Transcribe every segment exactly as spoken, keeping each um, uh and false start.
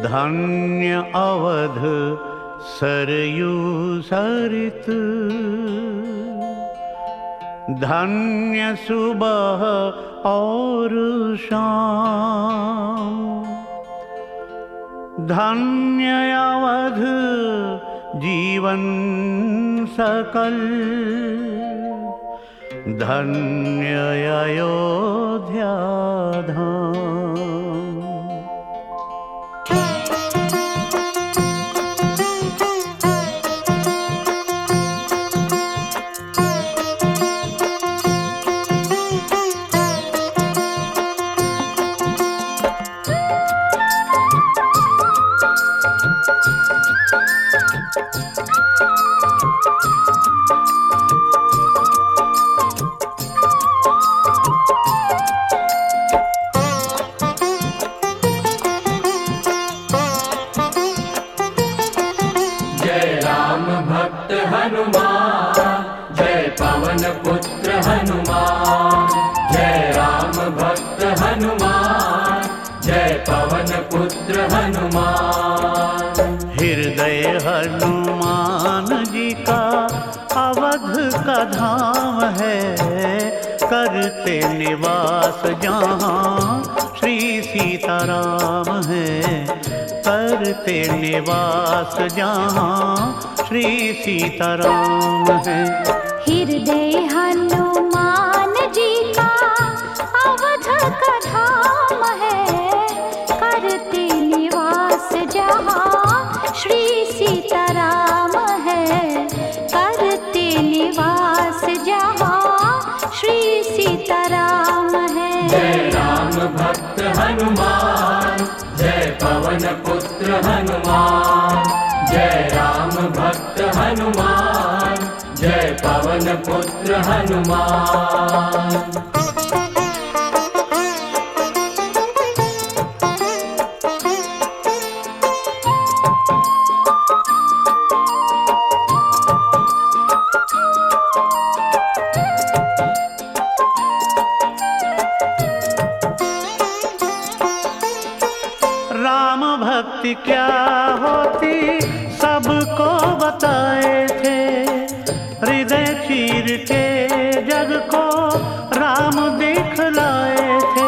धन्य अवध सरयू सरित, धन्य सुबह और शाम, धन्य अवध जीवन सकल, धन्य अयोध्या धाम। हनुमान जय पवन पुत्र हनुमान, जय राम भक्त हनुमान, जय पवन पुत्र हनुमान। हृदय हनुमान जी का अवध का धाम है, करते निवास जहाँ श्री सीताराम है, करते निवास जहाँ श्री सीताराम है। हृदय हनुमान जी का अवध का धाम है, करते निवास जहाँ श्री सीताराम है, करते निवास जहाँ श्री सीताराम है। जय राम भक्त हनुमान, जय पवन पुत्र हनुमान, जय राम भक्त हनुमान, जय पवन पुत्र हनुमान। राम भक्ति क्या होती सबको बताए थे, हृदय चीर के जग को राम दिखलाए थे।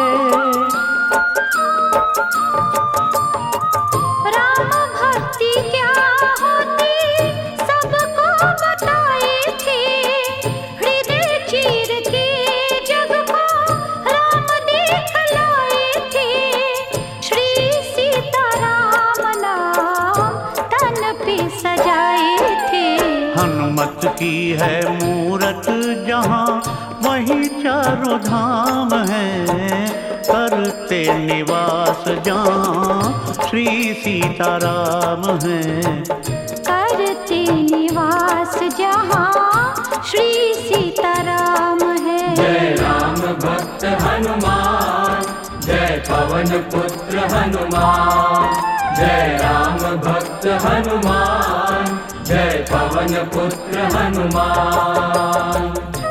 राम भक्ति क्या होती सबको बताए थे, हृदय चीर के जग को राम दिखलाए थे। श्री सीताराम नाम तन पे सजाए थे। हनुमत की है मूरत जहाँ वहीं चारों धाम है, करते निवास जहाँ श्री सीताराम है, करते निवास जहाँ श्री सीताराम है। जय राम भक्त हनुमान, जय पवन पुत्र हनुमान, जय राम भक्त हनुमान, जय पवन पुत्र हनुमान।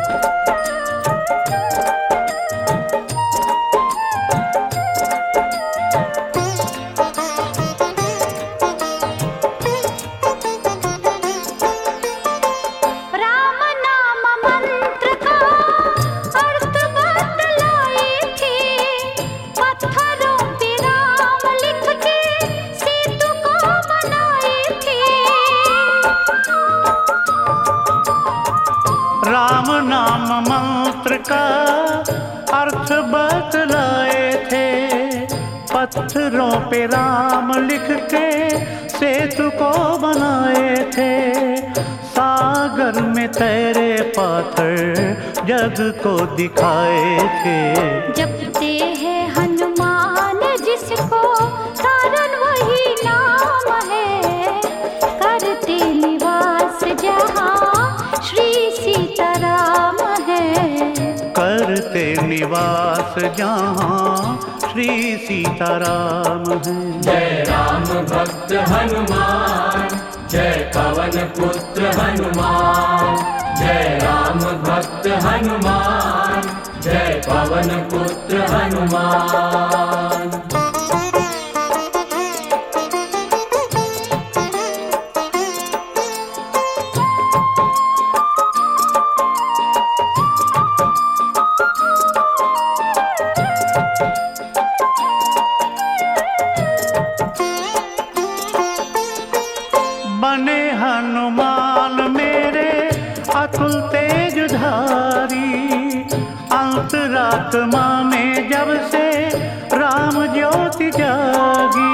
राम नाम मंत्र का अर्थ बतलाए थे, पत्थरों पे राम लिख के सेतु को बनाए थे। राम नाम मंत्र का अर्थ बतलाए थे, पत्थरों पे राम लिख के सेतु को बनाए थे। सागर में तैरे पाथर जग को दिखाए थे। जपते हैं हनुमान जिसको तारन वही नाम है, करते निवास जहाँ श्री सीताराम है, करते निवास जहाँ श्री सीताराम है। जय राम भक्त हनुमान, जय पवन पुत्र हनुमान, जय राम भक्त हनुमान, जय पवन पुत्र हनुमान। अंतरात्मा में जब से राम ज्योति जागी,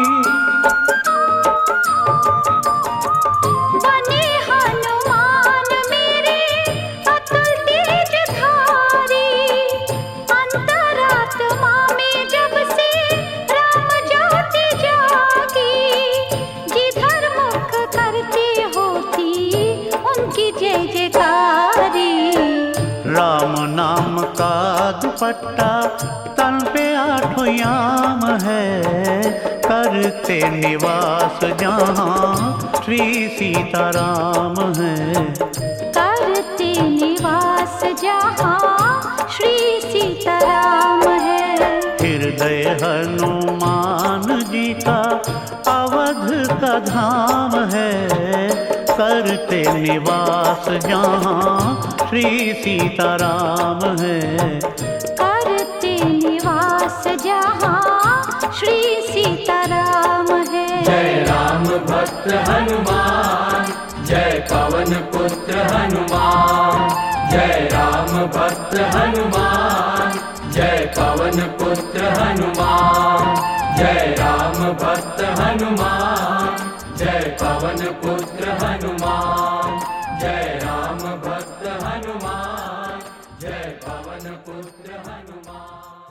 बने हनुमान मेरे अतुल तेजधारी। अंतरात्मा में जब से राम ज्योति जागी, जिधर मुख करते होती उनकी जय जयकारी। राम नाम का दुपट्टा तन पे आठों याम है, करते निवास जहाँ श्री सीताराम है। करते निवास जहाँ श्री सीताराम है। हृदय हनुमान जी का अवध का धाम है, करते निवास जहाँ श्री सीताराम है। करते निवास जहाँ श्री सीताराम है। जय राम भक्त हनुमान, जय पवन पुत्र हनुमान। जय राम भक्त हनुमान, जय पवन पुत्र हनुमान। जय राम भक्त हनुमान, जय पवन पुत्र हनुमान। जय राम भक्त हनुमान, जय पवन पुत्र हनुमान।